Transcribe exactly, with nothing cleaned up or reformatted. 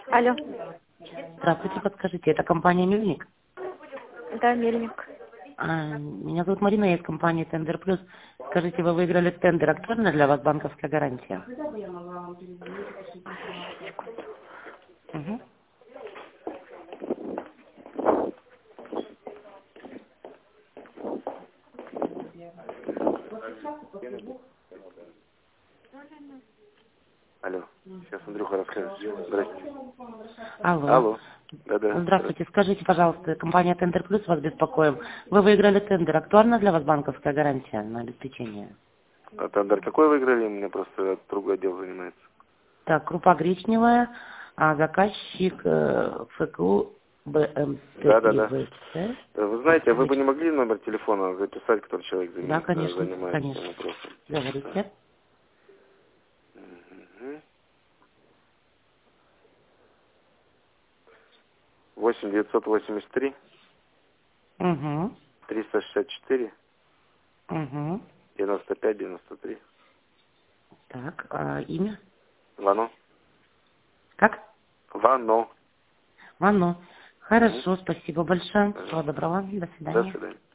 Алло. Здравствуйте, подскажите, это компания «Мельник»? Да, Мельник. А, меня зовут Марина, я из компании «Тендер Плюс». Скажите, вы выиграли тендер, актуальна для вас банковская гарантия? Угу. Алло. Сейчас Андрюха расскажет. Здрасте. Алло. Алло. Да-да. Здравствуйте, скажите, пожалуйста, компания «Тендер Плюс» вас беспокоим. Вы выиграли тендер, актуальна для вас банковская гарантия на обеспечение? А тендер какой выиграли? У меня просто другой отдел занимается. Так, крупа гречневая, а заказчик э, ФКУ БМС Да-да-да. ИВЦ. Вы знаете, вы бы не могли номер телефона записать, который человек Да, занимается, конечно, занимается этим конечно. вопросом? Говорите. восемь девятьсот восемьдесят три Угу. триста шестьдесят четыре Угу. девяносто пять девяносто три. Так, а имя? Вано. Как? Вано. Вано. Угу. Хорошо, спасибо большое. Всего доброго. До До свидания. свидания.